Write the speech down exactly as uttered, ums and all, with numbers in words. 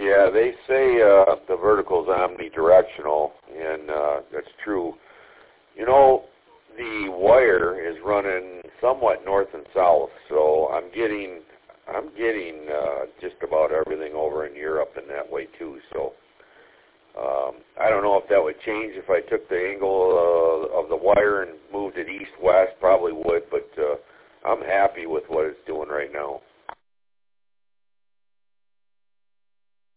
Yeah, they say uh, the vertical is omnidirectional, and uh, that's true. You know, the wire is running somewhat north and south, so I'm getting I'm getting uh, just about everything over in Europe in that way too. So um, I don't know if that would change if I took the angle uh, of the wire and moved it east-west. Probably would, but uh, I'm happy with what it's doing right now.